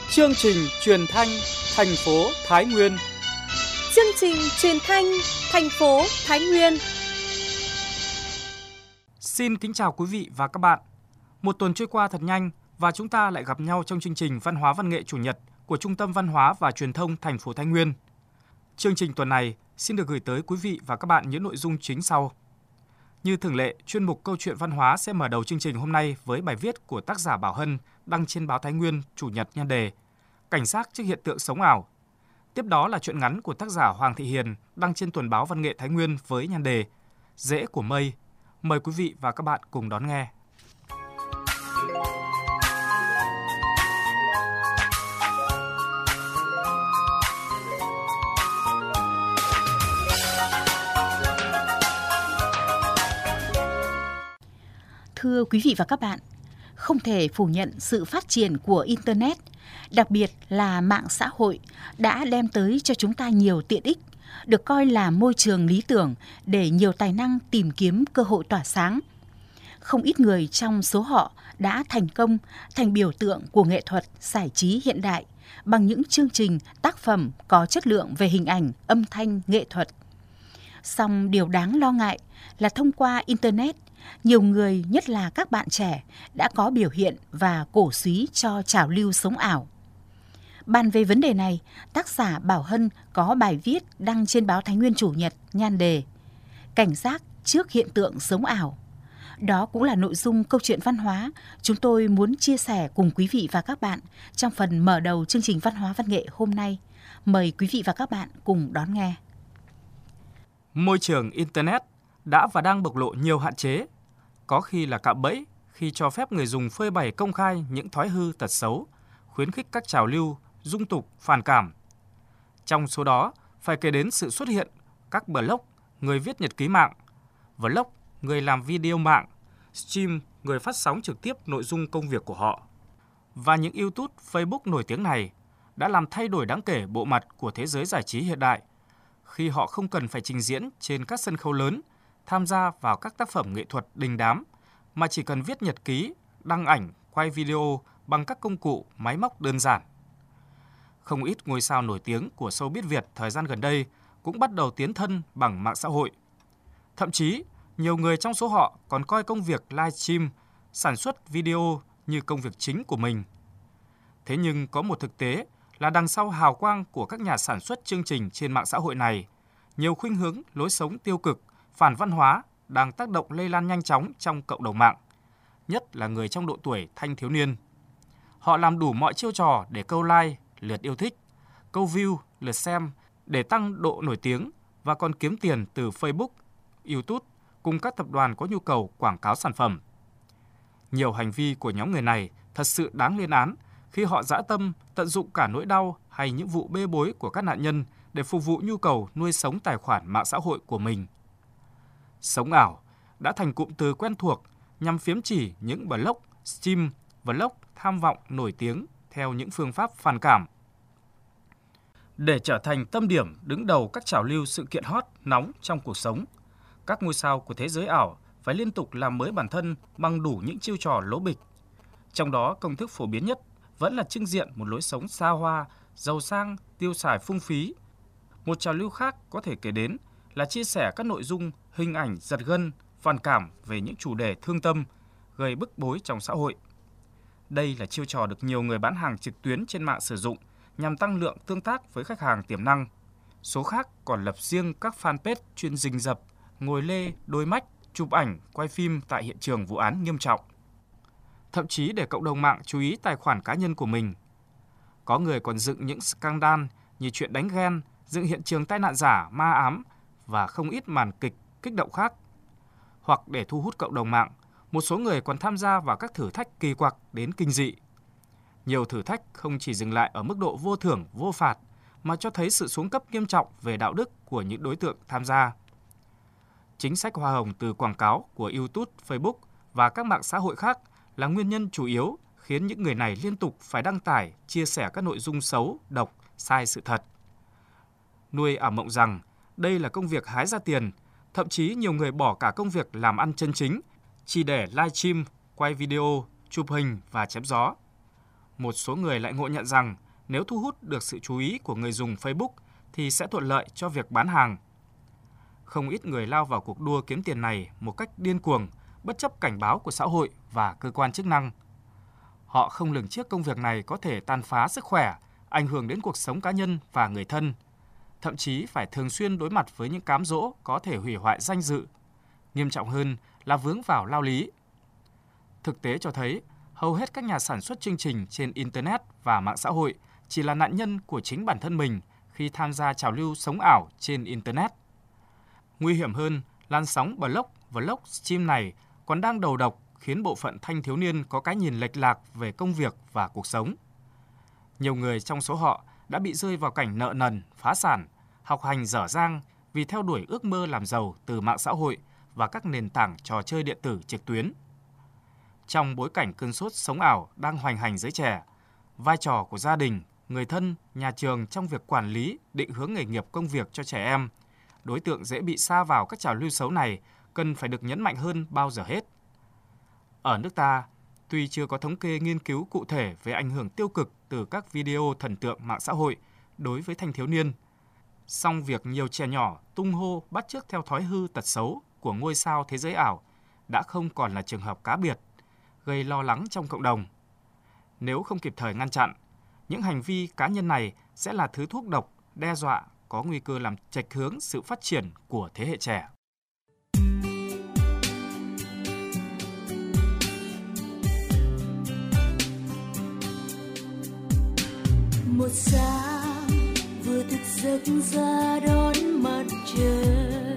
Chương trình truyền thanh thành phố Thái Nguyên. Chương trình truyền thanh thành phố Thái Nguyên. Xin kính chào quý vị và các bạn. Một tuần trôi qua thật nhanh và chúng ta lại gặp nhau trong chương trình Văn hóa Văn nghệ Chủ nhật của Trung tâm Văn hóa và Truyền thông thành phố Thái Nguyên. Chương trình tuần này xin được gửi tới quý vị và các bạn những nội dung chính sau. Như thường lệ, chuyên mục Câu chuyện văn hóa sẽ mở đầu chương trình hôm nay với bài viết của tác giả Bảo Hân đăng trên báo Thái Nguyên Chủ nhật nhan đề Cảnh giác trước hiện tượng sống ảo. Tiếp đó là truyện ngắn của tác giả Hoàng Thị Hiền đăng trên tuần báo Văn nghệ Thái Nguyên với nhan đề Rễ của mây. Mời quý vị và các bạn cùng đón nghe. Thưa quý vị và các bạn, không thể phủ nhận sự phát triển của Internet, đặc biệt là mạng xã hội đã đem tới cho chúng ta nhiều tiện ích, được coi là môi trường lý tưởng để nhiều tài năng tìm kiếm cơ hội tỏa sáng. Không ít người trong số họ đã thành công thành biểu tượng của nghệ thuật giải trí hiện đại bằng những chương trình, tác phẩm có chất lượng về hình ảnh, âm thanh, nghệ thuật. Song điều đáng lo ngại là thông qua Internet, nhiều người, nhất là các bạn trẻ, đã có biểu hiện và cổ súy cho trào lưu sống ảo. Bàn về vấn đề này, tác giả Bảo Hân có bài viết đăng trên báo Thái Nguyên Chủ nhật nhan đề Cảnh giác trước hiện tượng sống ảo. Đó cũng là nội dung câu chuyện văn hóa chúng tôi muốn chia sẻ cùng quý vị và các bạn trong phần mở đầu chương trình Văn hóa Văn nghệ hôm nay. Mời quý vị và các bạn cùng đón nghe. Môi trường Internet đã và đang bộc lộ nhiều hạn chế, có khi là cạm bẫy khi cho phép người dùng phơi bày công khai những thói hư tật xấu, khuyến khích các trào lưu, dung tục, phản cảm. Trong số đó, phải kể đến sự xuất hiện các blog, người viết nhật ký mạng, vlog, người làm video mạng, stream, người phát sóng trực tiếp nội dung công việc của họ. Và những YouTube, Facebook nổi tiếng này đã làm thay đổi đáng kể bộ mặt của thế giới giải trí hiện đại, khi họ không cần phải trình diễn trên các sân khấu lớn, tham gia vào các tác phẩm nghệ thuật đình đám, mà chỉ cần viết nhật ký, đăng ảnh, quay video bằng các công cụ, máy móc đơn giản. Không ít ngôi sao nổi tiếng của showbiz Việt thời gian gần đây cũng bắt đầu tiến thân bằng mạng xã hội. Thậm chí, nhiều người trong số họ còn coi công việc livestream, sản xuất video như công việc chính của mình. Thế nhưng có một thực tế là đằng sau hào quang của các nhà sản xuất chương trình trên mạng xã hội này, nhiều khuynh hướng lối sống tiêu cực, phản văn hóa đang tác động lây lan nhanh chóng trong cộng đồng mạng, nhất là người trong độ tuổi thanh thiếu niên. Họ làm đủ mọi chiêu trò để câu like, lượt yêu thích, câu view, lượt xem để tăng độ nổi tiếng và còn kiếm tiền từ Facebook, YouTube cùng các tập đoàn có nhu cầu quảng cáo sản phẩm. Nhiều hành vi của nhóm người này thật sự đáng lên án khi họ dã tâm tận dụng cả nỗi đau hay những vụ bê bối của các nạn nhân để phục vụ nhu cầu nuôi sống tài khoản mạng xã hội của mình. Sống ảo đã thành cụm từ quen thuộc nhằm phiếm chỉ những blog, stream, vlog tham vọng nổi tiếng theo những phương pháp phản cảm. Để trở thành tâm điểm đứng đầu các trào lưu sự kiện hot nóng trong cuộc sống, các ngôi sao của thế giới ảo phải liên tục làm mới bản thân bằng đủ những chiêu trò lố bịch. Trong đó, công thức phổ biến nhất vẫn là trưng diện một lối sống xa hoa, giàu sang, tiêu xài phung phí. Một trào lưu khác có thể kể đến là chia sẻ các nội dung, hình ảnh giật gân, phản cảm về những chủ đề thương tâm, gây bức bối trong xã hội. Đây là chiêu trò được nhiều người bán hàng trực tuyến trên mạng sử dụng nhằm tăng lượng tương tác với khách hàng tiềm năng. Số khác còn lập riêng các fanpage chuyên rình rập, ngồi lê, đôi mách, chụp ảnh, quay phim tại hiện trường vụ án nghiêm trọng. Thậm chí để cộng đồng mạng chú ý tài khoản cá nhân của mình. Có người còn dựng những scandal như chuyện đánh ghen, dựng hiện trường tai nạn giả, ma ám và không ít màn kịch kích động khác. Hoặc để thu hút cộng đồng mạng, một số người còn tham gia vào các thử thách kỳ quặc đến kinh dị. Nhiều thử thách không chỉ dừng lại ở mức độ vô thưởng, vô phạt, mà cho thấy sự xuống cấp nghiêm trọng về đạo đức của những đối tượng tham gia. Chính sách hoa hồng từ quảng cáo của YouTube, Facebook và các mạng xã hội khác là nguyên nhân chủ yếu khiến những người này liên tục phải đăng tải, chia sẻ các nội dung xấu, độc, sai sự thật. Nuôi ảo mộng rằng đây là công việc hái ra tiền, thậm chí nhiều người bỏ cả công việc làm ăn chân chính chỉ để livestream, quay video, chụp hình và chém gió. Một số người lại ngộ nhận rằng nếu thu hút được sự chú ý của người dùng Facebook thì sẽ thuận lợi cho việc bán hàng. Không ít người lao vào cuộc đua kiếm tiền này một cách điên cuồng, bất chấp cảnh báo của xã hội và cơ quan chức năng. Họ không lường trước công việc này có thể tàn phá sức khỏe, ảnh hưởng đến cuộc sống cá nhân và người thân, thậm chí phải thường xuyên đối mặt với những cám dỗ có thể hủy hoại danh dự. Nghiêm trọng hơn là vướng vào lao lý. Thực tế cho thấy, hầu hết các nhà sản xuất chương trình trên Internet và mạng xã hội chỉ là nạn nhân của chính bản thân mình khi tham gia trào lưu sống ảo trên Internet. Nguy hiểm hơn, làn sóng vlog stream này còn đang đầu độc khiến bộ phận thanh thiếu niên có cái nhìn lệch lạc về công việc và cuộc sống. Nhiều người trong số họ đã bị rơi vào cảnh nợ nần, phá sản, học hành dở dang vì theo đuổi ước mơ làm giàu từ mạng xã hội và các nền tảng trò chơi điện tử trực tuyến. Trong bối cảnh cơn sốt sống ảo đang hoành hành giới trẻ, vai trò của gia đình, người thân, nhà trường trong việc quản lý, định hướng nghề nghiệp công việc cho trẻ em, đối tượng dễ bị sa vào các trào lưu xấu này cần phải được nhấn mạnh hơn bao giờ hết. Ở nước ta, tuy chưa có thống kê nghiên cứu cụ thể về ảnh hưởng tiêu cực từ các video thần tượng mạng xã hội đối với thanh thiếu niên, song việc nhiều trẻ nhỏ tung hô bắt chước theo thói hư tật xấu của ngôi sao thế giới ảo đã không còn là trường hợp cá biệt, gây lo lắng trong cộng đồng. Nếu không kịp thời ngăn chặn, những hành vi cá nhân này sẽ là thứ thuốc độc, đe dọa, có nguy cơ làm chệch hướng sự phát triển của thế hệ trẻ. Một sáng vừa thức giấc ra đón mặt trời,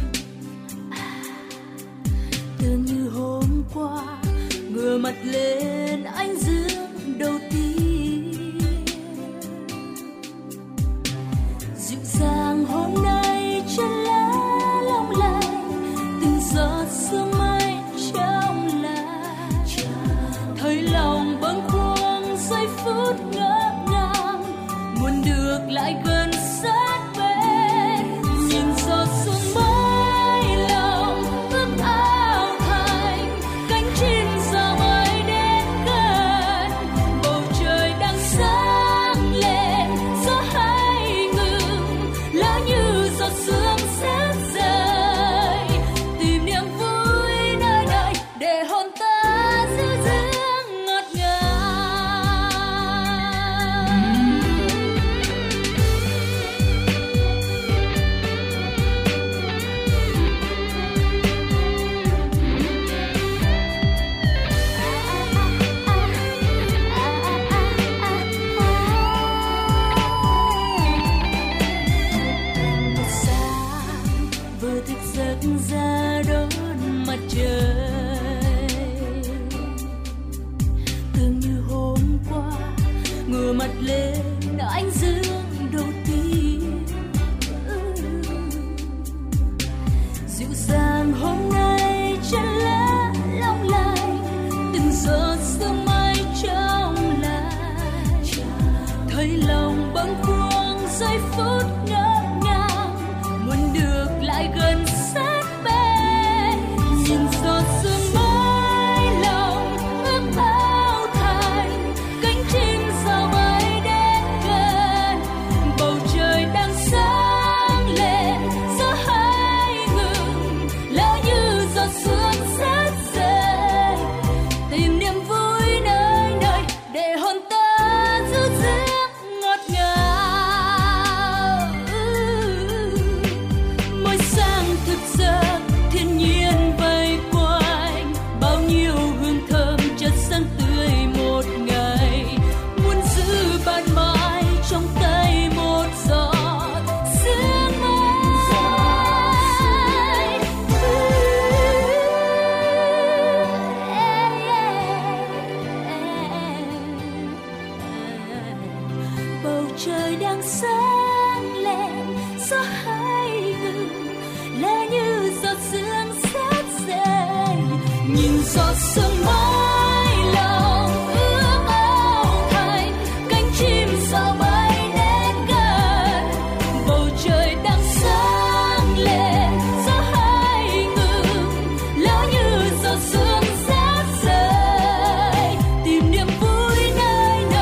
tưởng như hôm qua ngửa mặt lên ánh dương đầu tiên. Dịu dàng hôm nay chân lá long lanh, từng giọt sương mây trong lành, thấy lòng bâng khuâng giây phút ngỡ ngàng, muốn được lại gần sát bên, nhìn giọt sương mây lòng ước ao thành cánh chim giờ mới đến gần, bầu trời đang sáng lên gió hay ngừng, lỡ như giọt sương rét rơi, tìm niềm vui nơi đây để hồn ta giữ dưỡng ngọt ngào. Một sáng vừa thức giấc ra đón mặt trời, tưởng như hôm qua ngửa mặt lên ánh dương đầu tiên. Dịu dàng hôm nay chân lá long lanh, từng giọt sương mây trong lành, thấy lòng bâng khuâng giây phút ngỡ ngàng, muốn được lại gần sát bên, nhìn giọt sương mây lòng ước ao thành cánh chim giờ mới đến gần, bầu trời đang sáng lên gió hay ngừng, lỡ như giọt sương rét rơi, tìm niềm vui nơi nơi để hồn ta giữ dưỡng ngọt ngào. Mỗi sáng thức giấc thiên nhiên vây quanh, bao nhiêu hương thơm chất xanh tươi một ngày, muốn giữ ban mai trong tay một giọt sương mai. Bầu trời đang sáng lên gió hay ngừng, lỡ như giọt sương rét rơi, nhìn giọt sương mây lòng ước ao thành cánh chim giờ mới đến gần, bầu trời đang sáng lên gió hay ngừng, lỡ như giọt sương rét rơi, tìm niềm vui nơi nơi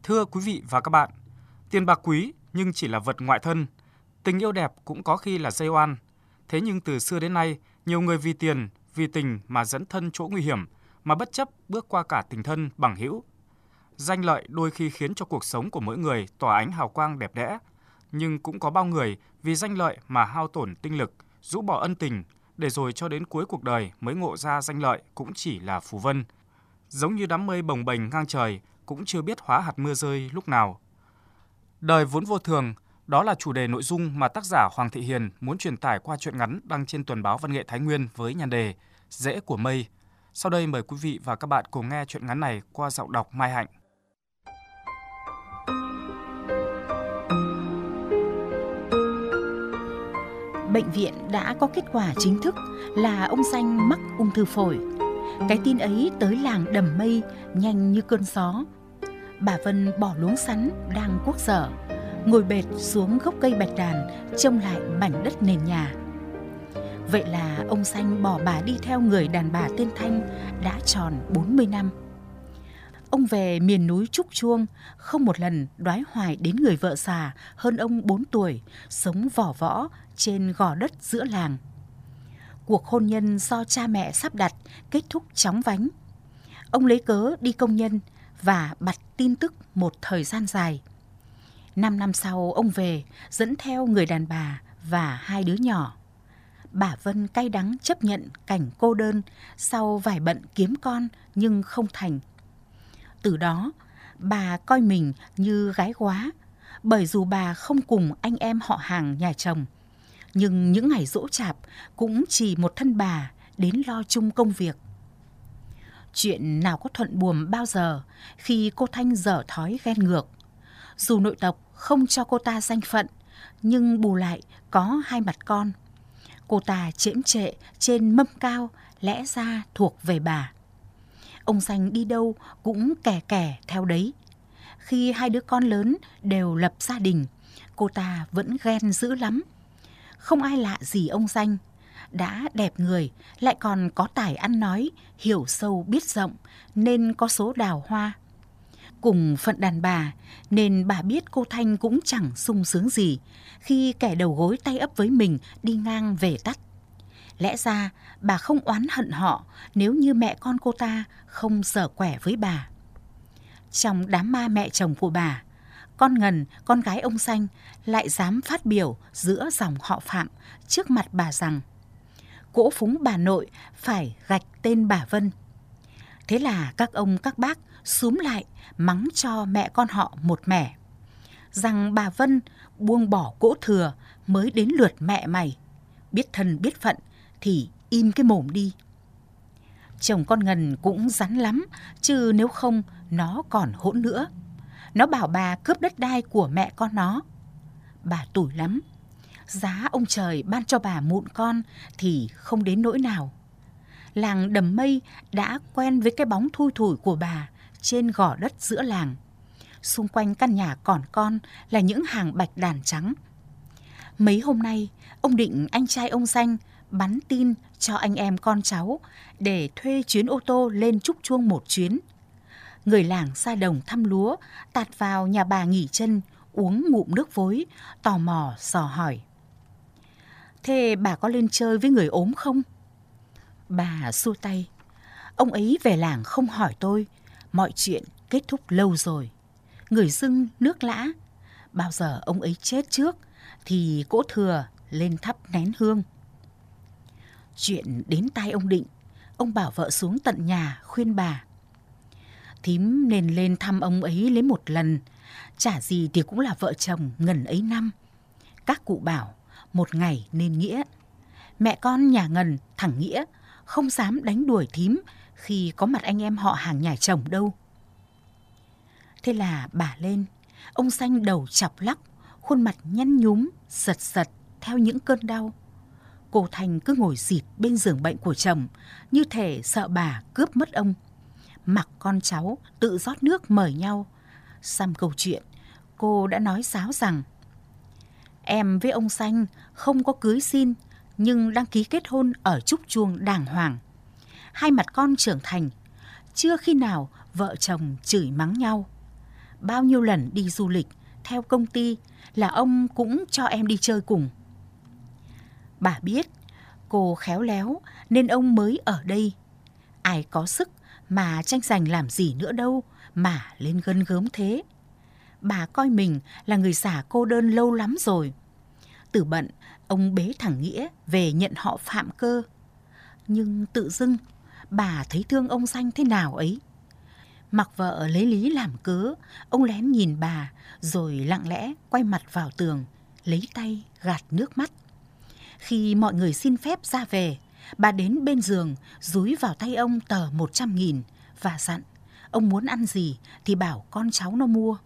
Thưa quý vị và các bạn, tiền bạc quý nhưng chỉ là vật ngoại thân, tình yêu đẹp cũng có khi là dây oan. Thế nhưng từ xưa đến nay, nhiều người vì tiền, vì tình mà dẫn thân chỗ nguy hiểm, mà bất chấp bước qua cả tình thân bằng hữu. Danh lợi đôi khi khiến cho cuộc sống của mỗi người tỏa ánh hào quang đẹp đẽ, nhưng cũng có bao người vì danh lợi mà hao tổn tinh lực, rũ bỏ ân tình, để rồi cho đến cuối cuộc đời mới ngộ ra danh lợi cũng chỉ là phù vân. Giống như đám mây bồng bềnh ngang trời, cũng chưa biết hóa hạt mưa rơi lúc nào. Đời vốn vô thường, đó là chủ đề nội dung mà tác giả Hoàng Thị Hiền muốn truyền tải qua truyện ngắn đăng trên Tuần báo Văn nghệ Thái Nguyên với nhan đề Rễ của mây. Sau đây mời quý vị và các bạn cùng nghe truyện ngắn này qua giọng đọc Mai Hạnh. Bệnh viện đã có kết quả chính thức là ông Xanh mắc ung thư phổi. Cái tin ấy tới làng Đầm Mây nhanh như cơn gió. Bà Vân bỏ luống sắn đang cuốc dở, ngồi bệt xuống gốc cây bạch đàn trông lại mảnh đất nền nhà. Vậy là ông Xanh bỏ bà đi theo người đàn bà tên Thanh đã tròn 40 năm. Ông về miền núi Trúc Chuông, không một lần đoái hoài đến người vợ già hơn ông 4 tuổi, sống vỏ võ trên gò đất giữa làng. Cuộc hôn nhân do cha mẹ sắp đặt kết thúc chóng vánh. Ông lấy cớ đi công nhân và bặt tin tức một thời gian dài. 5 năm sau ông về dẫn theo người đàn bà và 2 đứa nhỏ. Bà Vân cay đắng chấp nhận cảnh cô đơn sau vài bận kiếm con nhưng không thành. Từ đó, bà coi mình như gái góa, bởi dù bà không cùng anh em họ hàng nhà chồng, nhưng những ngày giỗ chạp cũng chỉ một thân bà đến lo chung công việc. Chuyện nào có thuận buồm bao giờ khi cô Thanh dở thói ghen ngược. Dù nội tộc không cho cô ta danh phận, nhưng bù lại có 2 mặt con. Cô ta chễm trệ trên mâm cao lẽ ra thuộc về bà. Ông Xanh đi đâu cũng kè kè theo đấy. Khi 2 đứa con lớn đều lập gia đình, cô ta vẫn ghen dữ lắm. Không ai lạ gì ông Xanh, đã đẹp người lại còn có tài ăn nói, hiểu sâu biết rộng nên có số đào hoa. Cùng phận đàn bà nên bà biết cô Thanh cũng chẳng sung sướng gì khi kẻ đầu gối tay ấp với mình đi ngang về tắt. Lẽ ra bà không oán hận họ nếu như mẹ con cô ta không xở quẻ với bà. Trong đám ma mẹ chồng của bà, con Ngân, con gái ông Xanh lại dám phát biểu giữa dòng họ Phạm trước mặt bà rằng cỗ phúng bà nội phải gạch tên bà Vân. Thế là các ông các bác xúm lại mắng cho mẹ con họ một mẻ, rằng bà Vân buông bỏ cỗ thừa mới đến lượt mẹ mày, biết thân biết phận thì im cái mồm đi. Chồng con Ngân cũng rắn lắm, chứ nếu không nó còn hỗn nữa. Nó bảo bà cướp đất đai của mẹ con nó. Bà tủi lắm, giá ông trời ban cho bà mụn con thì không đến nỗi nào. Làng Đầm Mây đã quen với cái bóng thui thủi của bà trên gò đất giữa làng. Xung quanh căn nhà còn con là những hàng bạch đàn trắng. Mấy hôm nay, ông định anh trai ông Xanh bắn tin cho anh em con cháu để thuê chuyến ô tô lên Trúc Chuông một chuyến. Người làng ra đồng thăm lúa, tạt vào nhà bà nghỉ chân, uống ngụm nước vối, tò mò dò hỏi. Thế bà có lên chơi với người ốm không? Bà xua tay. Ông ấy về làng không hỏi tôi, mọi chuyện kết thúc lâu rồi. Người dưng nước lã, bao giờ ông ấy chết trước thì cỗ thừa lên thắp nén hương. Chuyện đến tai ông Định, ông bảo vợ xuống tận nhà khuyên bà. Thím nên lên thăm ông ấy lấy một lần, chả gì thì cũng là vợ chồng ngần ấy năm. Các cụ bảo một ngày nên nghĩa. Mẹ con nhà Ngân thằng Nghĩa không dám đánh đuổi thím khi có mặt anh em họ hàng nhà chồng đâu. Thế là bà lên, ông Xanh đầu chọc lắc, khuôn mặt nhăn nhúm, giật giật theo những cơn đau. Cô Thanh cứ ngồi dịt bên giường bệnh của chồng, như thể sợ bà cướp mất ông. Mặc con cháu tự rót nước mời nhau. Xong câu chuyện, cô đã nói sáo rằng em với ông Xanh không có cưới xin, nhưng đăng ký kết hôn ở Trúc Chuông đàng hoàng. 2 mặt con trưởng thành, chưa khi nào vợ chồng chửi mắng nhau. bao nhiêu lần đi du lịch theo công ty là ông cũng cho em đi chơi cùng. Bà biết cô khéo léo nên ông mới ở đây. Ai có sức mà tranh giành làm gì nữa đâu mà lên gân gớm thế. Bà coi mình là người già cô đơn lâu lắm rồi. Từ bận, ông bế thằng Nghĩa về nhận họ Phạm cơ. Nhưng tự dưng, bà thấy thương ông Danh thế nào ấy. Mặc vợ lấy lý làm cớ, ông lén nhìn bà rồi lặng lẽ quay mặt vào tường, lấy tay gạt nước mắt. Khi mọi người xin phép ra về, bà đến bên giường dúi vào tay ông tờ 100.000 và dặn ông muốn ăn gì thì bảo con cháu nó mua.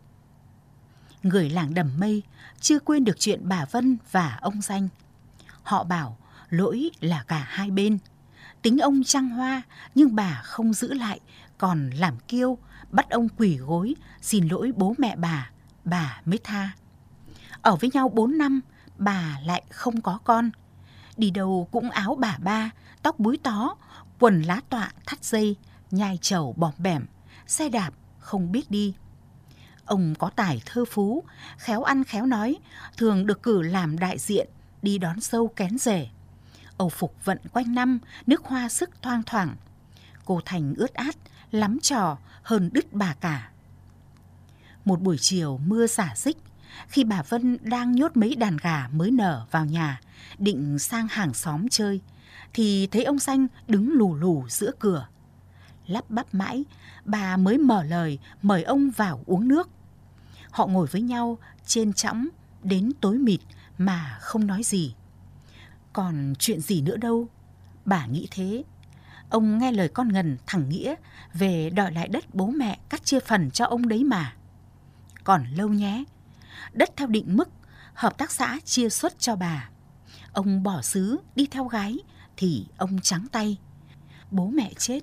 Người làng Đầm Mây chưa quên được chuyện bà Vân và ông Danh. Họ bảo lỗi là cả hai bên. Tính ông trăng hoa nhưng bà không giữ lại, còn làm kiêu, bắt ông quỳ gối xin lỗi bố mẹ bà mới tha. Ở với nhau 4 năm, bà lại không có con. Đi đâu cũng áo bà ba, tóc búi tó, quần lá tọa thắt dây, nhai trầu bòm bẻm, xe đạp không biết đi. Ông có tài thơ phú, khéo ăn khéo nói, thường được cử làm đại diện, đi đón dâu kén rể. Âu phục vận quanh năm, nước hoa sức thoang thoảng. Cô Thành ướt át, lắm trò hơn đứt bà cả. Một buổi chiều mưa rả rích, khi bà Vân đang nhốt mấy đàn gà mới nở vào nhà, định sang hàng xóm chơi, thì thấy ông Danh đứng lù lù giữa cửa. Lắp bắp mãi, bà mới mở lời mời ông vào uống nước. Họ ngồi với nhau trên chõng đến tối mịt mà không nói gì. Còn chuyện gì nữa đâu, bà nghĩ thế. Ông nghe lời con Ngân thằng Nghĩa về đòi lại đất bố mẹ cắt chia phần cho ông đấy mà. Còn lâu nhé. Đất theo định mức, hợp tác xã chia suất cho bà. Ông bỏ xứ đi theo gái thì ông trắng tay. Bố mẹ chết.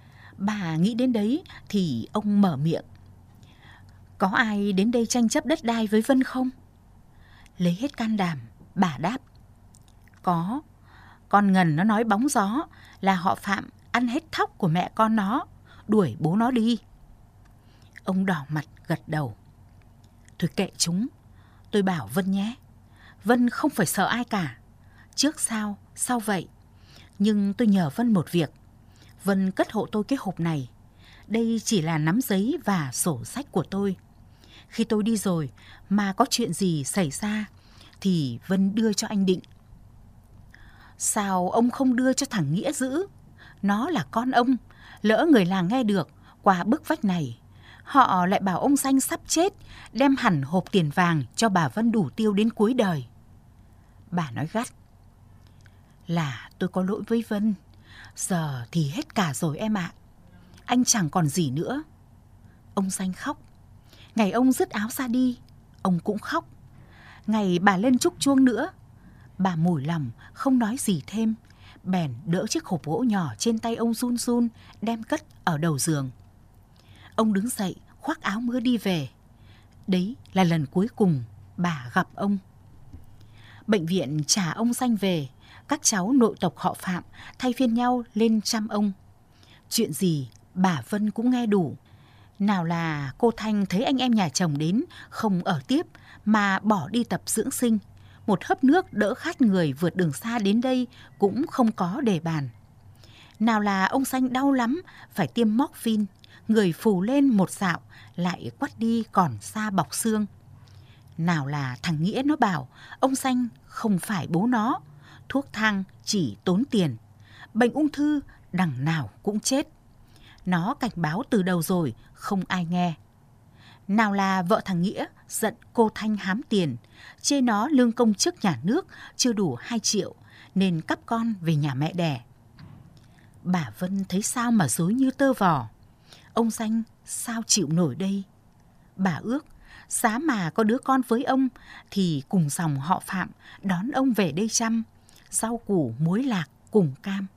Bà nghĩ đến đấy thì ông mở miệng. Có ai đến đây tranh chấp đất đai với Vân không? Lấy hết can đảm, bà đáp. Có. Con Ngân nó nói bóng gió là họ Phạm ăn hết thóc của mẹ con nó, đuổi bố nó đi. Ông đỏ mặt gật đầu. Thôi kệ chúng, tôi bảo Vân nhé. Vân không phải sợ ai cả. Trước sau vậy. Nhưng tôi nhờ Vân một việc. Vân cất hộ tôi cái hộp này. Đây chỉ là nắm giấy và sổ sách của tôi. Khi tôi đi rồi mà có chuyện gì xảy ra thì Vân đưa cho anh Định. Sao ông không đưa cho thằng Nghĩa giữ? Nó là con ông. Lỡ người làng nghe được qua bức vách này, họ lại bảo ông Danh sắp chết, đem hẳn hộp tiền vàng cho bà Vân đủ tiêu đến cuối đời. Bà nói gắt. Là tôi có lỗi với Vân. Giờ thì hết cả rồi em ạ. Anh chẳng còn gì nữa. Ông Danh khóc. Ngày ông dứt áo ra đi, ông cũng khóc. Ngày bà lên trúc chuông nữa, bà mủi lòng không nói gì thêm, bèn đỡ chiếc hộp gỗ nhỏ trên tay ông run run đem cất ở đầu giường. Ông đứng dậy khoác áo mưa đi về. Đấy là lần cuối cùng bà gặp ông. Bệnh viện trả ông Danh về, các cháu nội tộc họ Phạm thay phiên nhau lên chăm ông. Chuyện gì bà Vân cũng nghe đủ. Nào là cô Thanh thấy anh em nhà chồng đến không ở tiếp mà bỏ đi tập dưỡng sinh. Một hớp nước đỡ khát người vượt đường xa đến đây cũng không có để bàn. Nào là ông Danh đau lắm phải tiêm morphine, người phù lên một dạo lại quắt đi còn da bọc xương. Nào là thằng Nghĩa nó bảo ông Danh không phải bố nó, thuốc thang chỉ tốn tiền, bệnh ung thư đằng nào cũng chết. Nó cảnh báo từ đầu rồi, không ai nghe. Nào là vợ thằng Nghĩa giận cô Thanh hám tiền, chê nó lương công chức nhà nước chưa đủ 2 triệu nên cắp con về nhà mẹ đẻ. Bà Vân thấy sao mà dối như tơ vò. Ông Danh sao chịu nổi đây? Bà ước giá mà có đứa con với ông thì cùng dòng họ Phạm đón ông về đây chăm, rau củ muối lạc cùng cam.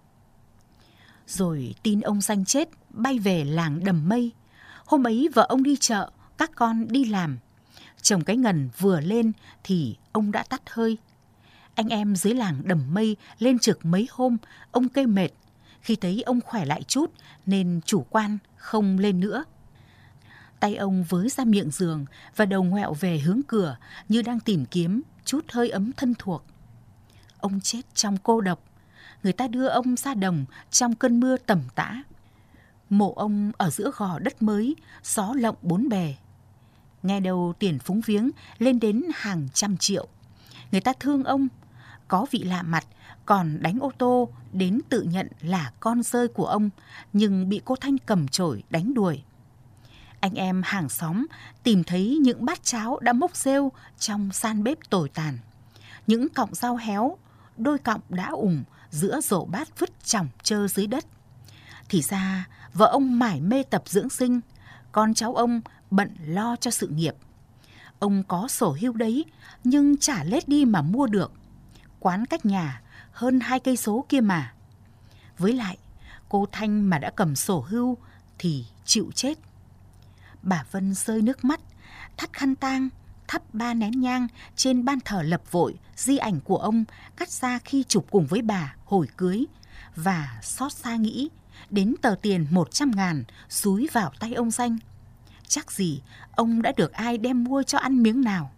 Rồi tin ông Danh chết bay về làng Đầm Mây. Hôm ấy vợ ông đi chợ, các con đi làm. Chồng cái Ngần vừa lên thì ông đã tắt hơi. Anh em dưới làng Đầm Mây lên trực mấy hôm, ông kêu mệt. Khi thấy ông khỏe lại chút nên chủ quan không lên nữa. Tay ông với ra miệng giường và đầu ngoẹo về hướng cửa như đang tìm kiếm chút hơi ấm thân thuộc. Ông chết trong cô độc. Người ta đưa ông ra đồng trong cơn mưa tầm tã. Mộ ông ở giữa gò đất mới, xó lộng bốn bề. Nghe đâu tiền phúng viếng lên đến hàng trăm triệu. Người ta thương ông, có vị lạ mặt còn đánh ô tô đến tự nhận là con rơi của ông, nhưng bị cô Thanh cầm chổi đánh đuổi. Anh em hàng xóm tìm thấy những bát cháo đã mốc rêu trong san bếp tồi tàn. Những cọng rau héo, đôi cọng đã ủng giữa rổ bát vứt chỏng trơ dưới đất. Thì ra vợ ông mải mê tập dưỡng sinh, con cháu ông bận lo cho sự nghiệp. Ông có sổ hưu đấy, nhưng chả lết đi mà mua được. Quán cách nhà hơn 2 cây số kia mà. Với lại, cô Thanh mà đã cầm sổ hưu thì chịu chết. Bà Vân rơi nước mắt, thắt khăn tang, thắp 3 nén nhang trên ban thờ lập vội di ảnh của ông cắt ra khi chụp cùng với bà hồi cưới, và xót xa nghĩ đến tờ tiền 100.000 xúi vào tay ông Danh. Chắc gì ông đã được ai đem mua cho ăn miếng nào.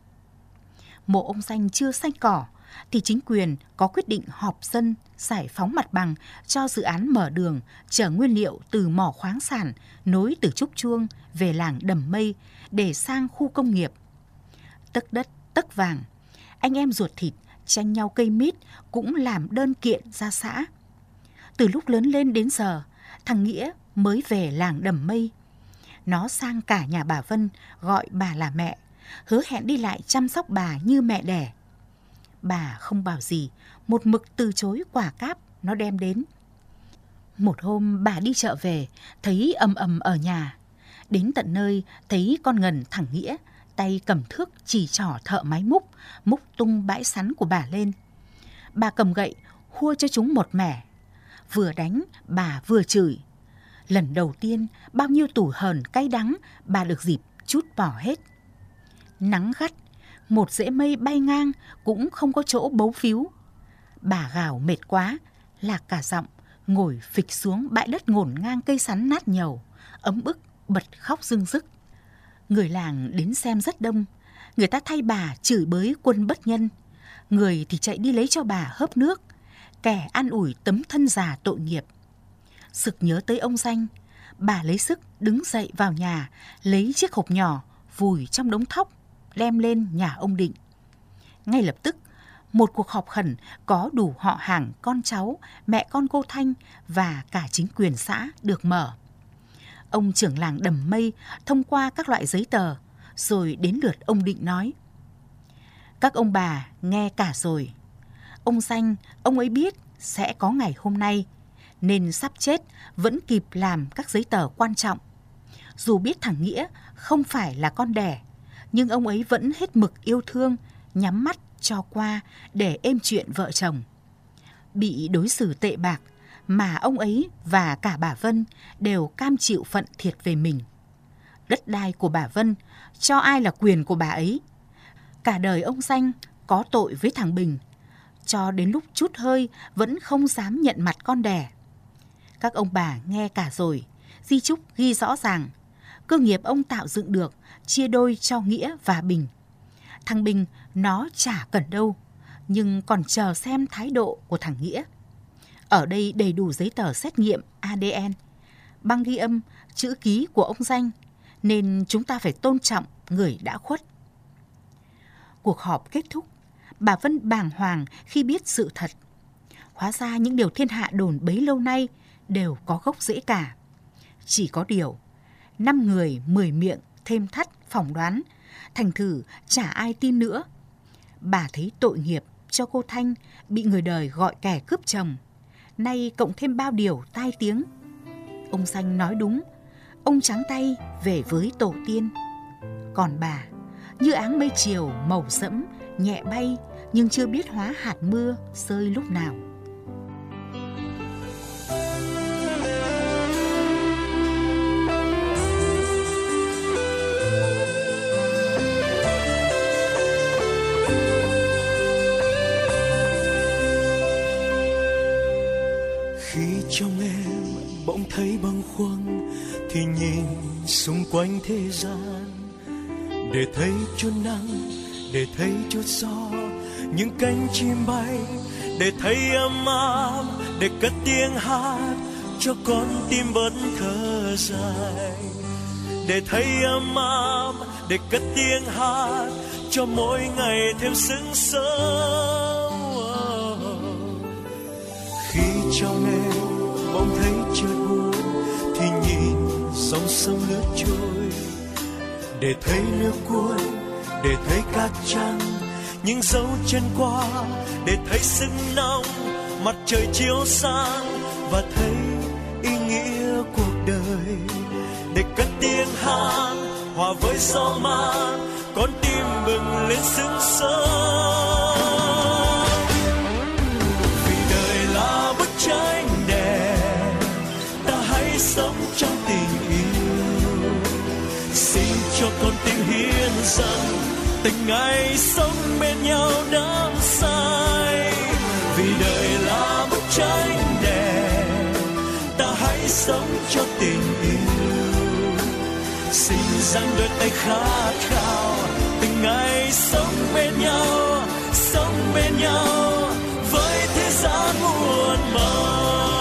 Mộ ông Danh chưa xanh cỏ thì chính quyền có quyết định họp dân giải phóng mặt bằng cho dự án mở đường chở nguyên liệu từ mỏ khoáng sản nối từ Trúc Chuông về làng Đầm Mây để sang khu công nghiệp. Tấc đất tấc vàng, anh em ruột thịt tranh nhau cây mít cũng làm đơn kiện ra xã. Từ lúc lớn lên đến giờ, thằng Nghĩa mới về làng Đầm Mây. Nó sang cả nhà bà Vân gọi bà là mẹ, hứa hẹn đi lại chăm sóc bà như mẹ đẻ. Bà không bảo gì, một mực từ chối quả cáp nó đem đến. Một hôm bà đi chợ về, thấy ầm ầm ở nhà. Đến tận nơi thấy con Ngần thằng Nghĩa, tay cầm thước chỉ trỏ thợ máy múc tung bãi sắn của bà lên. Bà cầm gậy hua cho chúng một mẻ. Vừa đánh bà vừa chửi. Lần đầu tiên bao nhiêu tủi hờn cay đắng bà được dịp trút bỏ hết. Nắng gắt, một rễ mây bay ngang cũng không có chỗ bấu víu. Bà gào mệt quá, lạc cả giọng, ngồi phịch xuống bãi đất ngổn ngang cây sắn nát nhầu, ấm ức bật khóc rưng rức. Người làng đến xem rất đông, người ta thay bà chửi bới quân bất nhân, người thì chạy đi lấy cho bà hớp nước, kẻ an ủi tấm thân già tội nghiệp. Sực nhớ tới ông Danh, bà lấy sức đứng dậy vào nhà, lấy chiếc hộp nhỏ vùi trong đống thóc, đem lên nhà ông Định. Ngay lập tức, một cuộc họp khẩn có đủ họ hàng, con cháu, mẹ con cô Thanh và cả chính quyền xã được mở. Ông trưởng làng Đầm Mây thông qua các loại giấy tờ, rồi đến lượt ông Định nói: các ông bà nghe cả rồi. Ông Danh, ông ấy biết sẽ có ngày hôm nay, nên sắp chết vẫn kịp làm các giấy tờ quan trọng. Dù biết thằng Nghĩa không phải là con đẻ, nhưng ông ấy vẫn hết mực yêu thương, nhắm mắt cho qua để êm chuyện vợ chồng. Bị đối xử tệ bạc mà ông ấy và cả bà Vân đều cam chịu phận thiệt về mình. Đất đai của bà Vân cho ai là quyền của bà ấy. Cả đời ông Danh có tội với thằng Bình, cho đến lúc trút hơi vẫn không dám nhận mặt con đẻ. Các ông bà nghe cả rồi, di chúc ghi rõ ràng, cơ nghiệp ông tạo dựng được chia đôi cho Nghĩa và Bình. Thằng Bình nó chả cần đâu, nhưng còn chờ xem thái độ của thằng Nghĩa. Ở đây đầy đủ giấy tờ xét nghiệm ADN, băng ghi âm, chữ ký của ông Danh, nên chúng ta phải tôn trọng người đã khuất. Cuộc họp kết thúc, bà Vân bàng hoàng khi biết sự thật. Hóa ra những điều thiên hạ đồn bấy lâu nay đều có gốc rễ cả. Chỉ có điều, 5 người 10 miệng thêm thắt phỏng đoán, thành thử chả ai tin nữa. Bà thấy tội nghiệp cho cô Thanh bị người đời gọi kẻ cướp chồng. Nay cộng thêm bao điều tai tiếng. Ông Danh nói đúng, ông trắng tay về với tổ tiên. Còn bà, như áng mây chiều màu sẫm, nhẹ bay nhưng chưa biết hóa hạt mưa rơi lúc nào. Khi trong em bỗng thấy bâng khuâng thì nhìn xung quanh thế gian, để thấy chút nắng, để thấy chút gió, những cánh chim bay, để thấy ấm áp, để cất tiếng hát cho con tim bớt thở dài, để thấy ấm áp, để cất tiếng hát cho mỗi ngày thêm sương sớm. Khi trong em bỗng thấy chợt buồn thì nhìn dòng sông lướt trôi, để thấy nước cuốn, để thấy cát trắng, những dấu chân qua, để thấy sương nóng, mặt trời chiếu sáng và thấy ý nghĩa cuộc đời, để cất tiếng hát hòa với gió mát, con tim bừng lên sương sớm. Vì đời là bức tranh đẹp, ta hãy sống trong tình yêu, xin cho con tim hiến dâng tình ngày sống bên nhau đắm say. Vì đời là bức tranh đẹp, ta hãy sống cho tình yêu, xin dang đôi tay khát khao từng ngày sống bên nhau với thế gian muôn màu.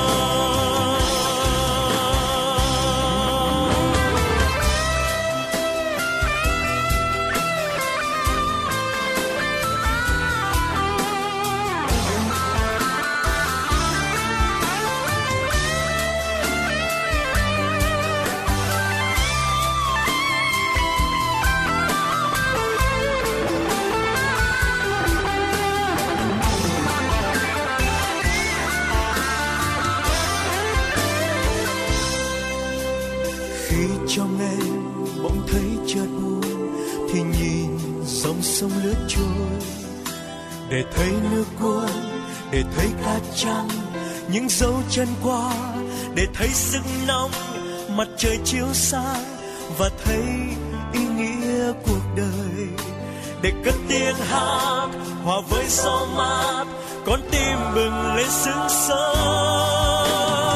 Trong em bỗng thấy chợt buồn thì nhìn dòng sông lướt trôi, để thấy nước cuốn, để thấy cát trắng, những dấu chân qua, để thấy sức nóng, mặt trời chiếu sáng và thấy ý nghĩa cuộc đời, để cất tiếng hát hòa với gió mát, con tim bừng lên sương sớm.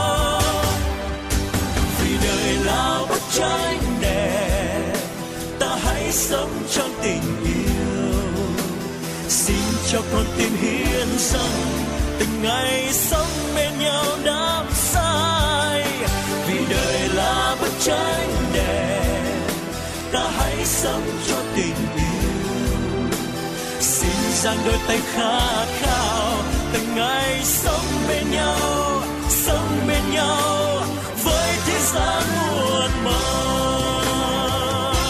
Vì đời là bức tranh đẹp, ta hãy sống trong tình yêu, xin cho con tim hiến dâng từng ngày sống bên nhau đắm say. Vì đời là bức tranh đẹp, ta hãy sống cho tình yêu, xin dang đôi tay khát khao từng ngày sống bên nhau với thế gian muôn màu.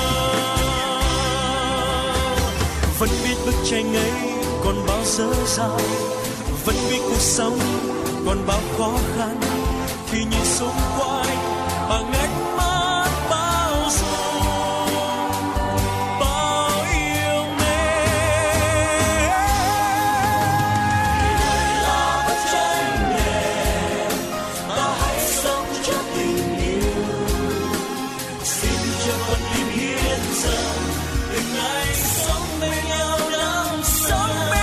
Vẫn biết bức tranh ấy còn bao dở dang, vẫn biết cuộc sống còn bao khó khăn, khi nhìn xung quanh bằng ánh mắt bao dung, bao yêu mến. Vì đời là bức tranh đẹp, ta hãy sống cho tình yêu, xin cho con tim hiến dâng từng ngày sống bên nhau đắm say.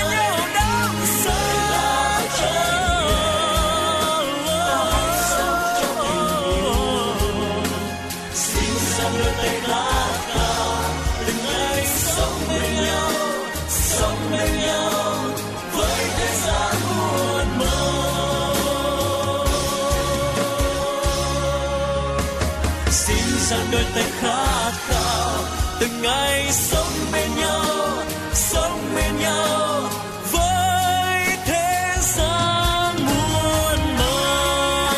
Đôi tay khát khao từng ngày sống bên nhau với thế gian muôn màu.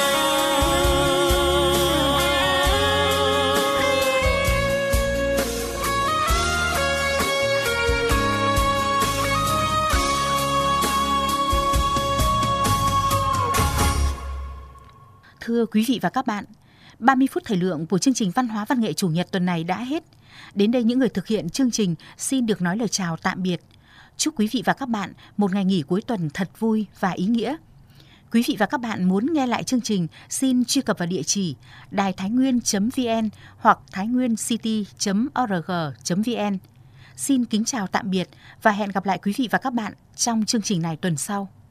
Thưa quý vị và các bạn, 30 phút thời lượng của chương trình Văn hóa Văn nghệ Chủ nhật tuần này đã hết. Đến đây những người thực hiện chương trình xin được nói lời chào tạm biệt. Chúc quý vị và các bạn một ngày nghỉ cuối tuần thật vui và ý nghĩa. Quý vị và các bạn muốn nghe lại chương trình xin truy cập vào địa chỉ đài-thái-nguyên.vn hoặc thainguyencity.org.vn. Xin kính chào tạm biệt và hẹn gặp lại quý vị và các bạn trong chương trình này tuần sau.